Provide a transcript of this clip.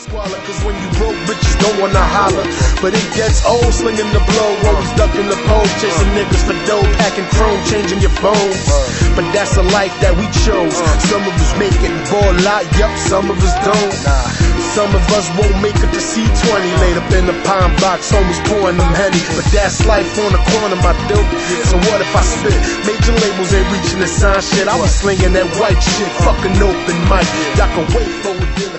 squalor, cause when you broke, bitches don't wanna holler. But it gets old slinging the blow, always ducking the pole, chasing niggas for dough, packing chrome, changing your phones. But that's a life that we chose. Some of us make it and ball out, yup, some of us don't. Some of us won't make it to C20, laid up in the pine box, homies pouring them Henny. But that's life on the corner, my dude. So what if I spit? Major labels ain't reaching the sign shit. I was slinging that white shit, fucking open mic. Y'all can wait for a dinner.